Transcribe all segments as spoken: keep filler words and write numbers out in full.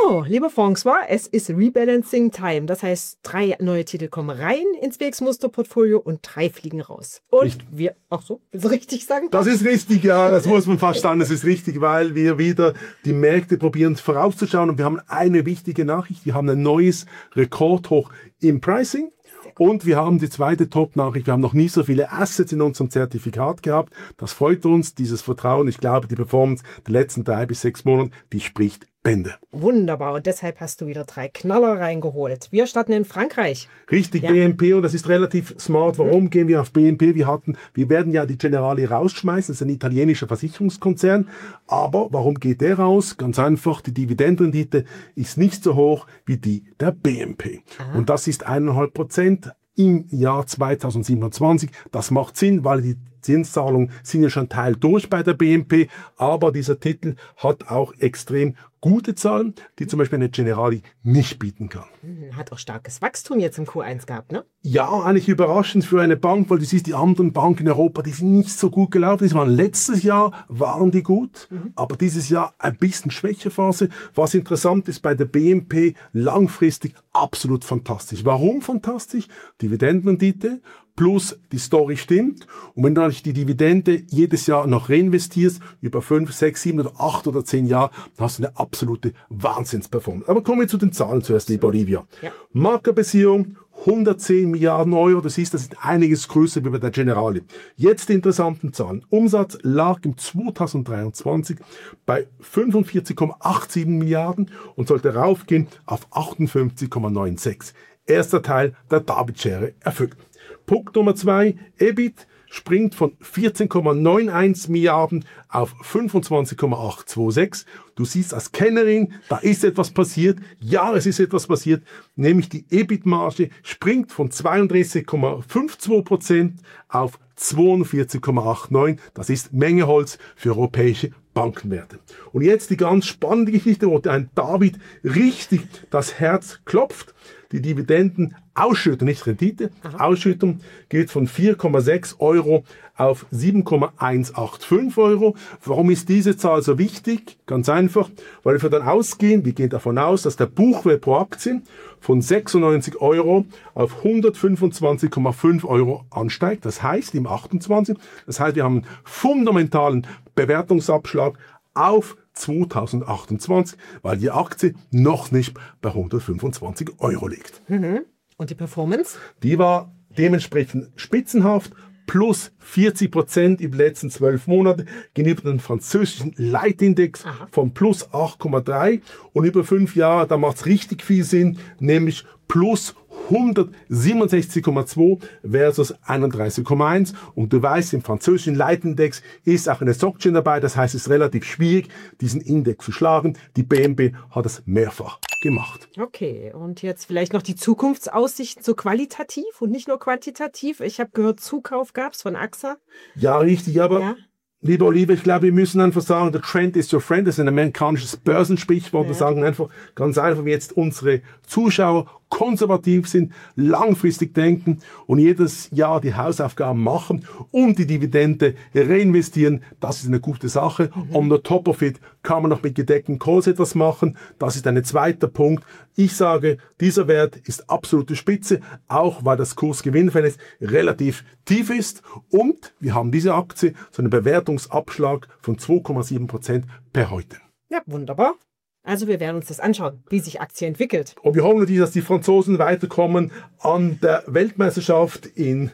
So, liebe François, es ist Rebalancing Time. Das heißt, drei neue Titel kommen rein ins B X-Muster-Portfolio und drei fliegen raus. Und richtig. wir, ach so, willst du richtig sagen? Das ist richtig, ja, das muss man fast sagen. Das ist richtig, weil wir wieder die Märkte probieren vorauszuschauen. Und wir haben eine wichtige Nachricht. Wir haben ein neues Rekordhoch im Pricing. Und wir haben die zweite Top-Nachricht. Wir haben noch nie so viele Assets in unserem Zertifikat gehabt. Das freut uns, dieses Vertrauen. Ich glaube, die Performance der letzten drei bis sechs Monate, die spricht Bände. Wunderbar. Und deshalb hast du wieder drei Knaller reingeholt. Wir starten in Frankreich. Richtig, ja. B N P. Und das ist relativ smart. Warum mhm. gehen wir auf B N P? Wir hatten, wir werden ja die Generali rausschmeißen. Das ist ein italienischer Versicherungskonzern. Aber warum geht der raus? Ganz einfach, die Dividendenrendite ist nicht so hoch wie die der B N P. Aha. Und das ist eineinhalb Prozent im Jahr zweitausendsiebenundzwanzig. Das macht Sinn, weil die Zinszahlungen sind ja schon Teil durch bei der B N P, aber dieser Titel hat auch extrem gute Zahlen, die zum Beispiel eine Generali nicht bieten kann. Hat auch starkes Wachstum jetzt im Q eins gehabt, ne? Ja, eigentlich überraschend für eine Bank, weil du siehst, die anderen Banken in Europa, die sind nicht so gut gelaufen. Die waren letztes Jahr, waren die gut, mhm. aber dieses Jahr ein bisschen Schwächephase. Was interessant ist bei der B N P, langfristig absolut fantastisch. Warum fantastisch? Dividendenrendite plus die Story stimmt. Und wenn du natürlich die Dividende jedes Jahr noch reinvestierst, über fünf, sechs, sieben oder acht oder zehn Jahre, dann hast du eine absolute Wahnsinnsperformance. Aber kommen wir zu den Zahlen zuerst, liebe Olivia. Ja. Marktbeziehung hundertzehn Milliarden Euro. Du siehst, das ist einiges größer wie bei der Generali. Jetzt die interessanten Zahlen. Umsatz lag im zweitausenddreiundzwanzig bei fünfundvierzig Komma siebenundachtzig Milliarden und sollte raufgehen auf achtundfünfzig Komma sechsundneunzig. Erster Teil der David-Schere erfüllt. Punkt Nummer zwei, EBIT springt von vierzehn Komma einundneunzig Milliarden auf fünfundzwanzig Komma achthundertsechsundzwanzig. Du siehst als Kennerin, da ist etwas passiert. Ja, es ist etwas passiert, nämlich die EBIT-Marge springt von zweiunddreißig Komma zweiundfünfzig Prozent auf zweiundvierzig Komma neunundachtzig. Das ist Menge Holz für europäische Bankenwerte. Und jetzt die ganz spannende Geschichte, wo ein David richtig das Herz klopft. Die Dividendenausschüttung, nicht Rendite, Aha. Ausschüttung geht von vier Komma sechs Euro auf sieben Komma hundertfünfundachtzig Euro. Warum ist diese Zahl so wichtig? Ganz einfach, weil wir dann ausgehen, wir gehen davon aus, dass der Buchwert pro Aktie von sechsundneunzig Euro auf hundertfünfundzwanzig Komma fünf Euro ansteigt. Das heißt im achtundzwanzig, das heißt wir haben einen fundamentalen Bewertungsabschlag auf zweitausendachtundzwanzig, weil die Aktie noch nicht bei hundertfünfundzwanzig Euro liegt. Mhm. Und die Performance? Die war dementsprechend spitzenhaft, plus vierzig Prozent über die letzten zwölf Monate gegenüber dem französischen Leitindex Aha. von plus acht Komma drei und über fünf Jahre, da macht es richtig viel Sinn, nämlich plus hundertsiebenundsechzig Komma zwei versus einunddreißig Komma eins. Und du weißt, im französischen Leitindex ist auch eine SocGen dabei. Das heißt, es ist relativ schwierig, diesen Index zu schlagen. Die B N P hat es mehrfach gemacht. Okay, und jetzt vielleicht noch die Zukunftsaussichten so qualitativ und nicht nur quantitativ. Ich habe gehört, Zukauf gab es von A X A. Ja, richtig, aber... Ja. Liebe Olive, ich glaube, wir müssen einfach sagen, der Trend is your friend. Das ist ein amerikanisches Börsensprichwort. Wir ja. sagen einfach ganz einfach, wie jetzt unsere Zuschauer konservativ sind, langfristig denken und jedes Jahr die Hausaufgaben machen und die Dividende reinvestieren. Das ist eine gute Sache. Mhm. On the top of it kann man noch mit gedeckten Calls etwas machen. Das ist ein zweiter Punkt. Ich sage, dieser Wert ist absolute Spitze, auch weil das Kursgewinnverhältnis relativ tief ist und wir haben diese Aktie so einen Bewertungsabschlag von zwei Komma sieben Prozent per heute. Ja, wunderbar. Also wir werden uns das anschauen, wie sich Aktie entwickelt. Und wir hoffen natürlich, dass die Franzosen weiterkommen an der Weltmeisterschaft in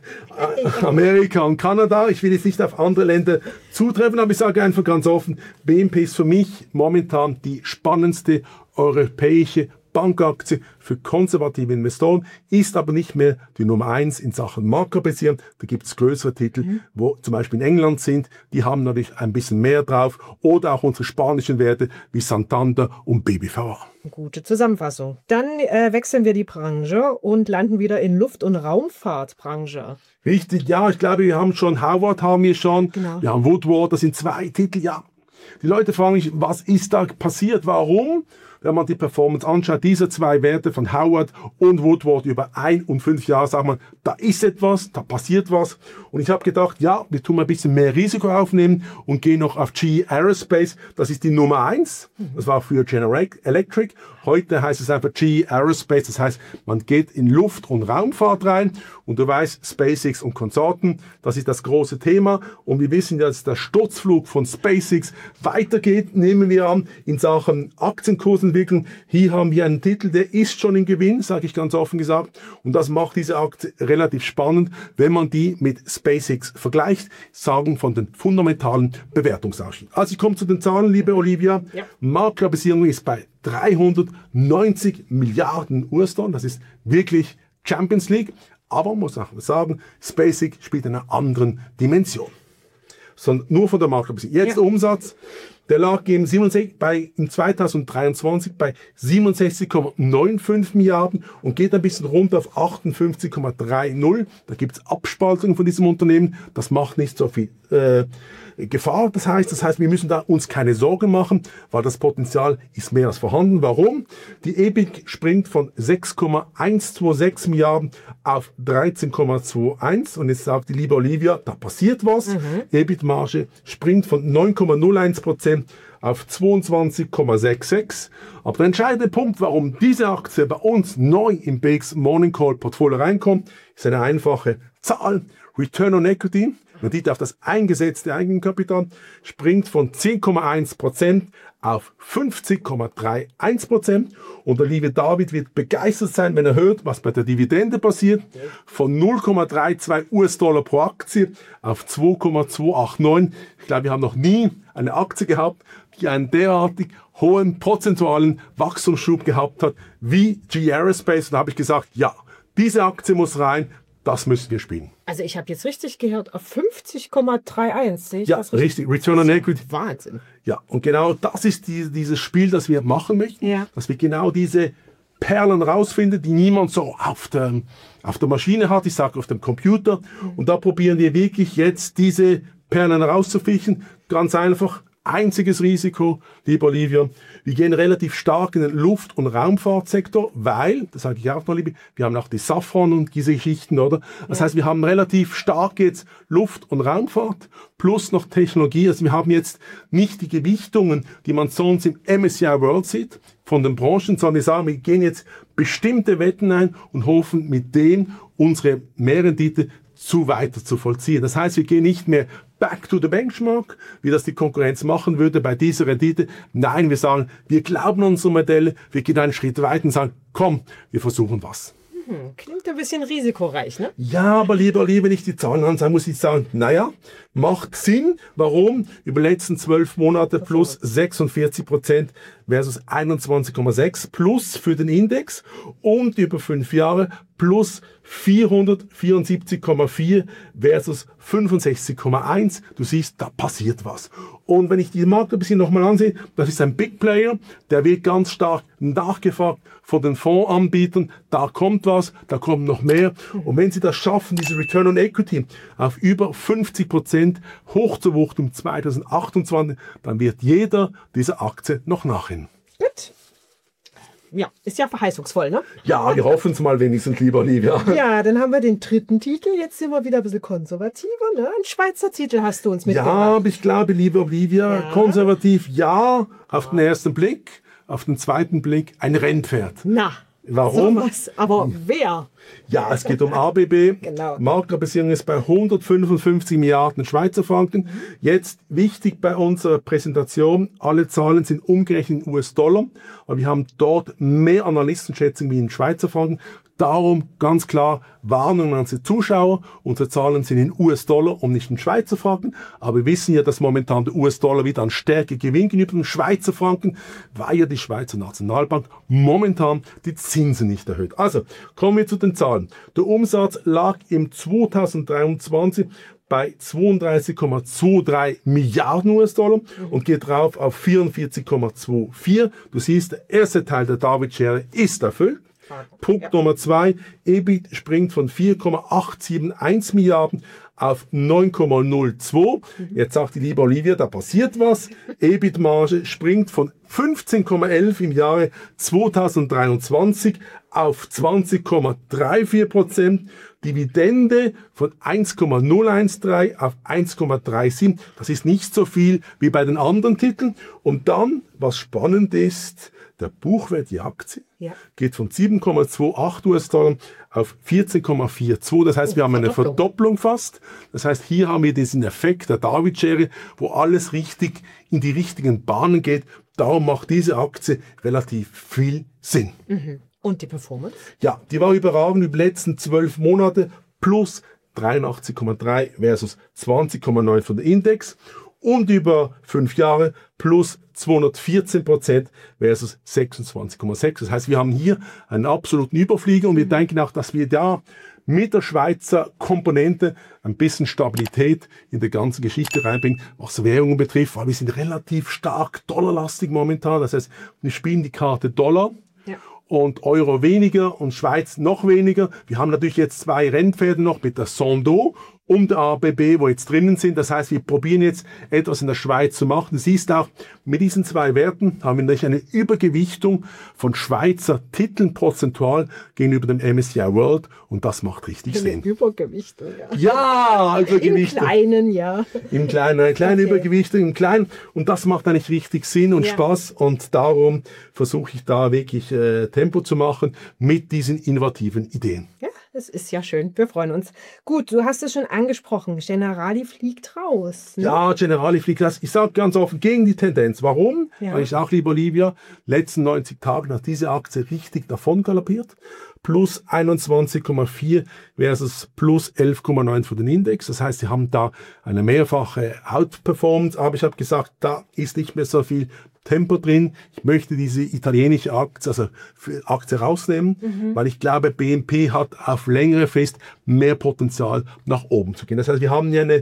Amerika und Kanada. Ich will jetzt nicht auf andere Länder zutreffen, aber ich sage einfach ganz offen, B N P ist für mich momentan die spannendste europäische Bankaktie für konservative Investoren, ist aber nicht mehr die Nummer eins in Sachen Marktkapital. Da gibt es größere Titel, mhm. wo zum Beispiel in England sind, die haben natürlich ein bisschen mehr drauf. Oder auch unsere spanischen Werte wie Santander und B B V A. Gute Zusammenfassung. Dann äh, wechseln wir die Branche und landen wieder in Luft- und Raumfahrtbranche. Richtig, ja, ich glaube, wir haben schon Howard, haben wir schon, genau. Wir haben Woodward, das sind zwei Titel, ja. Die Leute fragen sich, was ist da passiert, warum? wenn man die Performance anschaut, diese zwei Werte von Howard und Woodward über ein und fünf Jahre, sagt man, da ist etwas, da passiert was. Und ich habe gedacht, ja, wir tun mal ein bisschen mehr Risiko aufnehmen und gehen noch auf G E Aerospace. Das ist die Nummer eins. Das war früher General Electric. Heute heißt es einfach G E Aerospace. Das heißt, man geht in Luft- und Raumfahrt rein. Und du weißt, SpaceX und Konsorten, das ist das große Thema. Und wir wissen ja, dass der Sturzflug von SpaceX weitergeht, nehmen wir an, in Sachen Aktienkursentwicklung. Hier haben wir einen Titel, der ist schon im Gewinn, sage ich ganz offen gesagt. Und das macht diese Aktie relativ spannend, wenn man die mit SpaceX vergleicht, sagen von den fundamentalen Bewertungsausschnitt. Also ich komme zu den Zahlen, liebe Olivia. Ja. Marktkapitalisierung ist bei dreihundertneunzig Milliarden U S-Dollar. Das ist wirklich Champions League. Aber man muss auch sagen, SpaceX spielt in einer anderen Dimension. Sondern nur von der Marktkapitalisierung. Jetzt ja. Der Umsatz, der lag im, siebenundsechzig, bei, im zweitausenddreiundzwanzig bei siebenundsechzig Komma fünfundneunzig Milliarden und geht ein bisschen runter auf achtundfünfzig Komma dreißig. Da gibt es Abspaltungen von diesem Unternehmen. Das macht nicht so viel äh, Gefahr. Das heißt, das heißt, wir müssen da uns keine Sorgen machen, weil das Potenzial ist mehr als vorhanden. Warum? Die E B I T springt von sechs Komma hundertsechsundzwanzig Milliarden auf dreizehn Komma einundzwanzig. Und jetzt sagt die liebe Olivia, da passiert was. Mhm. E B I T-Marge springt von neun Komma null eins Prozent auf zweiundzwanzig Komma sechsundsechzig. Aber der entscheidende Punkt, warum diese Aktie bei uns neu im B X Morning Call Portfolio reinkommt, ist eine einfache Zahl. Return on Equity, Rendite auf das eingesetzte Eigenkapital, springt von zehn Komma eins Prozent auf fünfzig Komma einunddreißig Prozent. Und der liebe David wird begeistert sein, wenn er hört, was bei der Dividende passiert. Von null Komma zweiunddreißig U S-Dollar pro Aktie auf zwei Komma zweihundertneunundachtzig. Ich glaube, wir haben noch nie eine Aktie gehabt, die einen derartig hohen prozentualen Wachstumsschub gehabt hat wie G E Aerospace. Und da habe ich gesagt, ja, diese Aktie muss rein. Das müssen wir spielen. Also ich habe jetzt richtig gehört, auf fünfzig Komma einunddreißig sehe ich ja, das richtig? richtig. Return on Equity. Wahnsinn. Ja, und genau das ist die, dieses Spiel, das wir machen möchten. Ja. Dass wir genau diese Perlen rausfinden, die niemand so auf der, auf der Maschine hat, ich sage auf dem Computer. Mhm. Und da probieren wir wirklich jetzt diese Perlen rauszufischen. Ganz einfach. Einziges Risiko, liebe Olivia, wir gehen relativ stark in den Luft- und Raumfahrtsektor, weil, das sage ich auch noch, liebe, wir haben auch die Safran und diese Geschichten, oder? Das ja. heißt, wir haben relativ stark jetzt Luft- und Raumfahrt plus noch Technologie. Also wir haben jetzt nicht die Gewichtungen, die man sonst im M S C I World sieht, von den Branchen, sondern wir sagen, wir gehen jetzt bestimmte Wetten ein und hoffen mit dem unsere Mehrrendite zu weiter zu vollziehen. Das heißt, wir gehen nicht mehr back to the benchmark, wie das die Konkurrenz machen würde bei dieser Rendite. Nein, wir sagen, wir glauben an unsere Modelle, wir gehen einen Schritt weiter und sagen, komm, wir versuchen was. Hm, klingt ein bisschen risikoreich, ne? Ja, aber lieber, lieber nicht die Zahlen ansehen, muss ich sagen, naja, macht Sinn. Warum? Über die letzten zwölf Monate plus sechsundvierzig Prozent versus einundzwanzig Komma sechs plus für den Index und über fünf Jahre plus vierhundertvierundsiebzig Komma vier versus fünfundsechzig Komma eins. Du siehst, da passiert was. Und wenn ich die Markt ein bisschen nochmal ansehe, das ist ein Big Player, der wird ganz stark nachgefragt von den Fondsanbietern. Da kommt was, da kommt noch mehr. Und wenn sie das schaffen, diese Return on Equity auf über fünfzig Prozent hochzuwuchten im zweitausendachtundzwanzig, dann wird jeder dieser Aktie noch nachhin. Gut. Ja, ist ja verheißungsvoll, ne? Ja, wir hoffen es mal wenigstens, lieber Olivia. Ja, dann haben wir den dritten Titel. Jetzt sind wir wieder ein bisschen konservativer, ne? Ein Schweizer Titel hast du uns mitgebracht. Ja, aber ich glaube, liebe Olivia, ja. konservativ, ja, auf den ersten Blick, auf den zweiten Blick ein Rennpferd. Na, warum? Sowas. Aber wer? Ja, es geht um A B B. Genau. Marktkapitalisierung ist bei hundertfünfundfünfzig Milliarden Schweizer Franken. Mhm. Jetzt wichtig bei unserer Präsentation, alle Zahlen sind umgerechnet in U S-Dollar, aber wir haben dort mehr Analystenschätzungen wie in Schweizer Franken. Darum ganz klar Warnung an unsere Zuschauer. Unsere Zahlen sind in U S-Dollar und nicht in Schweizer Franken. Aber wir wissen ja, dass momentan der U S-Dollar wieder an Stärke gewinnt gegenüber dem Schweizer Franken, weil ja die Schweizer Nationalbank momentan die Zinsen nicht erhöht. Also kommen wir zu den Zahlen. Der Umsatz lag im zweitausenddreiundzwanzig bei zweiunddreißig Komma dreiundzwanzig Milliarden U S-Dollar und geht drauf auf vierundvierzig Komma vierundzwanzig. Du siehst, der erste Teil der David-Schere ist erfüllt. Punkt ja. Nummer zwei, E B I T springt von vier Komma acht sieben eins Milliarden auf neun Komma null zwei. Jetzt sagt die liebe Olivia, da passiert was. E B I T-Marge springt von fünfzehn Komma elf im Jahre zweitausenddreiundzwanzig auf zwanzig Komma vierunddreißig Prozent. Dividende von eins Komma null eins drei auf eins Komma siebenunddreißig. Das ist nicht so viel wie bei den anderen Titeln. Und dann, was spannend ist, der Buchwert, die Aktie, ja. geht von sieben Komma achtundzwanzig US-Dollar auf vierzehn Komma zweiundvierzig. Das heißt, oh, wir haben eine Verdopplung. Verdopplung fast. Das heißt, hier haben wir diesen Effekt der David-Schere, wo alles richtig in die richtigen Bahnen geht. Darum macht diese Aktie relativ viel Sinn. Mhm. Und die Performance? Ja, die war überragend über die letzten zwölf Monate plus dreiundachtzig Komma drei versus zwanzig Komma neun von der Index und über fünf Jahre plus zweihundertvierzehn Prozent versus sechsundzwanzig Komma sechs. Das heißt, wir haben hier einen absoluten Überflieger und wir denken auch, dass wir da mit der Schweizer Komponente ein bisschen Stabilität in der ganzen Geschichte reinbringen, was Währungen betrifft, weil wir sind relativ stark dollarlastig momentan. Das heißt, wir spielen die Karte Dollar. Ja. Und Euro weniger und Schweiz noch weniger. Wir haben natürlich jetzt zwei Rennpferde noch mit der Sando und der A B B, wo jetzt drinnen sind. Das heißt, wir probieren jetzt etwas in der Schweiz zu machen. Du siehst auch, mit diesen zwei Werten haben wir natürlich eine Übergewichtung von Schweizer Titeln prozentual gegenüber dem M S C I World und das macht richtig eine Sinn. Übergewichtung, ja. Ja, Übergewichtung. Im Kleinen, ja. Im Kleinen, eine kleine okay. Übergewichtung im Kleinen und das macht eigentlich richtig Sinn und ja. Spaß und darum versuche ich da wirklich äh, Tempo zu machen mit diesen innovativen Ideen. Ja. Das ist ja schön, wir freuen uns. Gut, du hast es schon angesprochen, Generali fliegt raus. Ne? Ja, Generali fliegt raus. Ich sage ganz offen, gegen die Tendenz. Warum? Ja. Weil ich auch, liebe Olivia, letzten neunzig Tagen hat diese Aktie richtig davon galoppiert. Plus einundzwanzig Komma vier versus plus elf Komma neun für den Index. Das heißt, sie haben da eine mehrfache Outperformance. Aber ich habe gesagt, da ist nicht mehr so viel Tempo drin. Ich möchte diese italienische Aktie, also Aktie rausnehmen, mhm. weil ich glaube, B M P hat auf längere Frist mehr Potenzial nach oben zu gehen. Das heißt, wir haben hier eine,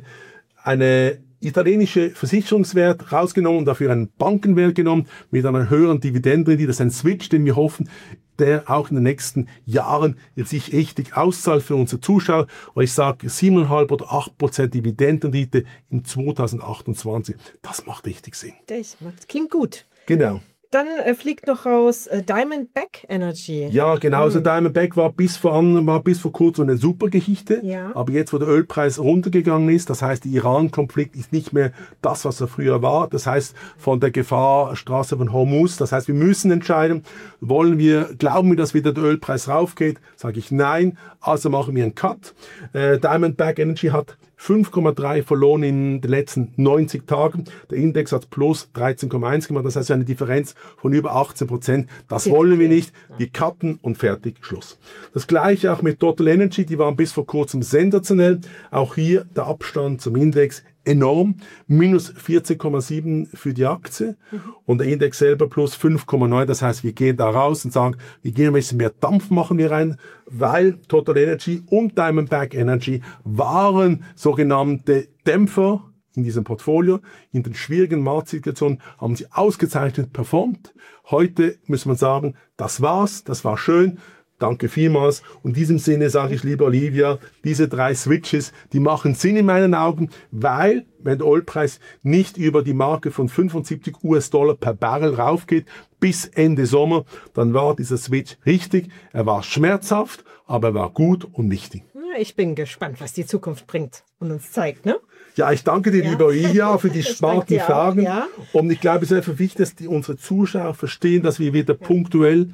eine italienische Versicherungswert rausgenommen und dafür einen Bankenwert genommen mit einer höheren Dividende. Das ist ein Switch, den wir hoffen, der auch in den nächsten Jahren sich richtig auszahlt für unsere Zuschauer. Und ich sage sieben Komma fünf oder acht Prozent Dividendenrendite im zweitausendachtundzwanzig. Das macht richtig Sinn. Das klingt gut. Genau. Dann äh, fliegt noch raus äh, Diamondback Energy. Ja, genau. Also Diamondback war bis vor, an, war bis vor kurzem eine super Geschichte. Ja. Aber jetzt, wo der Ölpreis runtergegangen ist, das heißt, der Iran-Konflikt ist nicht mehr das, was er früher war. Das heißt, von der Gefahrstraße von Hormuz. Das heißt, wir müssen entscheiden, wollen wir, glauben wir, dass wieder der Ölpreis raufgeht? Sage ich nein. Also machen wir einen Cut. Äh, Diamondback Energy hat fünf Komma drei verloren in den letzten neunzig Tagen. Der Index hat plus dreizehn Komma eins gemacht. Das heißt eine Differenz von über achtzehn Prozent. Das wollen wir nicht. Wir cutten und fertig, Schluss. Das gleiche auch mit Total Energy. Die waren bis vor kurzem sensationell. Auch hier der Abstand zum Index enorm. Minus vierzehn Komma sieben für die Aktie. Mhm. Und der Index selber plus fünf Komma neun. Das heißt, wir gehen da raus und sagen, wir gehen ein bisschen mehr Dampf machen wir rein, weil Total Energy und Diamondback Energy waren sogenannte Dämpfer in diesem Portfolio. In den schwierigen Marktsituationen haben sie ausgezeichnet performt. Heute muss man sagen, das war's, das war schön. Danke vielmals. Und in diesem Sinne sage ich, liebe Olivia, diese drei Switches, die machen Sinn in meinen Augen, weil, wenn der Ölpreis nicht über die Marke von fünfundsiebzig US-Dollar per Barrel raufgeht, bis Ende Sommer, dann war dieser Switch richtig. Er war schmerzhaft, aber er war gut und wichtig. Ich bin gespannt, was die Zukunft bringt und uns zeigt, ne? Ja, ich danke dir, ja. liebe Olivia, für die smarten Fragen. Auch, ja. Und ich glaube, es ist einfach wichtig, dass die, unsere Zuschauer verstehen, dass wir wieder ja. punktuell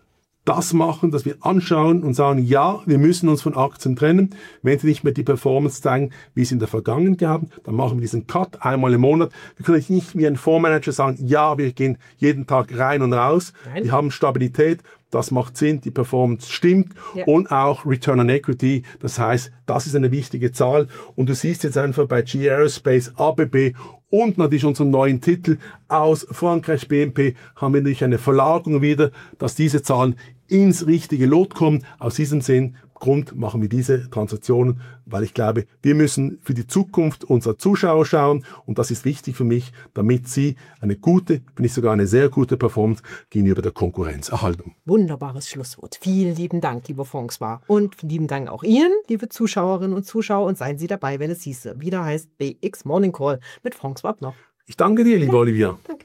das machen, dass wir anschauen und sagen, ja, wir müssen uns von Aktien trennen. Wenn sie nicht mehr die Performance zeigen, wie sie in der Vergangenheit haben, dann machen wir diesen Cut einmal im Monat. Wir können nicht wie ein Fondsmanager sagen, ja, wir gehen jeden Tag rein und raus. Nein. Wir haben Stabilität. Das macht Sinn, die Performance stimmt ja. und auch Return on Equity. Das heißt, das ist eine wichtige Zahl. Und du siehst jetzt einfach bei G E Aerospace, A B B und natürlich unseren neuen Titel aus Frankreich B M P haben wir natürlich eine Verlagerung wieder, dass diese Zahlen ins richtige Lot kommen. Aus diesem Sinn Grund machen wir diese Transaktionen, weil ich glaube, wir müssen für die Zukunft unserer Zuschauer schauen und das ist wichtig für mich, damit sie eine gute, wenn nicht sogar eine sehr gute Performance gegenüber der Konkurrenz erhalten. Wunderbares Schlusswort. Vielen lieben Dank, lieber François. Und lieben Dank auch Ihnen, liebe Zuschauerinnen und Zuschauer. Und seien Sie dabei, wenn es hieße, wieder heißt B X Morning Call mit François Abner. Ich danke dir, liebe ja, Olivia. Danke.